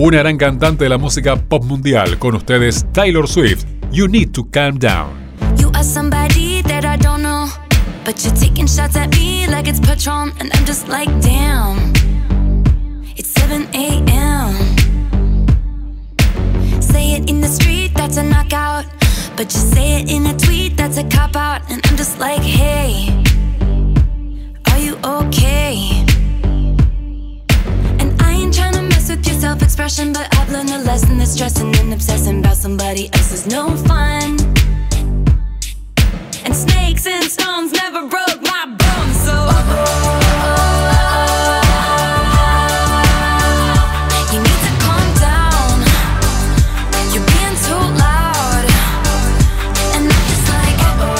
Una gran cantante de la música pop mundial. Con ustedes, Taylor Swift. You Need to Calm Down. You are somebody that I don't know, but you're taking shots at me like it's Patron, and I'm just like, damn. It's 7 a.m. Say it in the street, that's a knockout, but you say it in a tweet, that's a cop-out. And I'm just like, hey, are you okay? And I ain't tryna mess with your self-expression, but I've learned a lesson that stressing and obsessing about somebody else is no fun. And snakes and stones never broke my bones, so you need to calm down. You're being too loud, and I'm just like,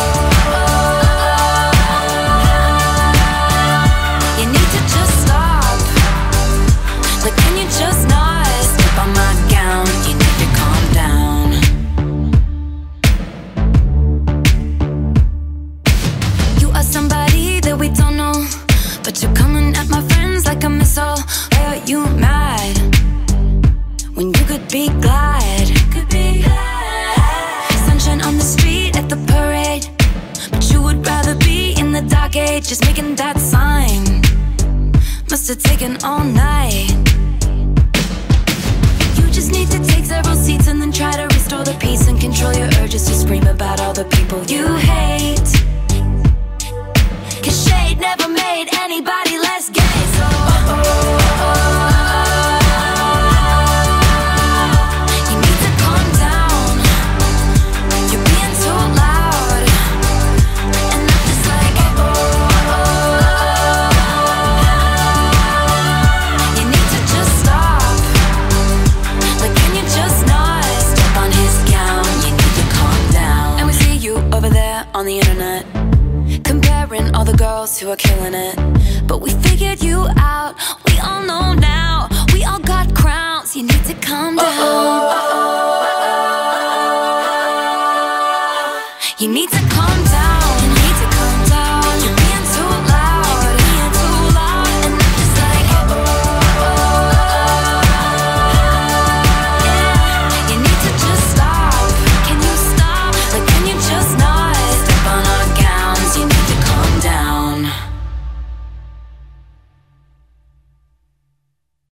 you need to just stop. Like, can you just not step on my gown? You need to calm down. You are somebody that we don't know, but you're coming at my friends like a missile. Why are you mad when you could be glad? Sunshine on the street at the parade, but you would rather be in the dark age. Just making that sign must have taken all night. You just need to take several seats and then try to restore the peace and control your urges to scream about all the people you hate. 'Cause shade never made anybody less gay, so you need to calm down. You're being too loud, and I'm just like, you need to just stop. Like, can you just not step on his gown? You need to calm down. And we see you over there on the internet, comparing all the girls who are killing it. But we figured you out, we all know now. We all got crowns, you need to calm down. You need to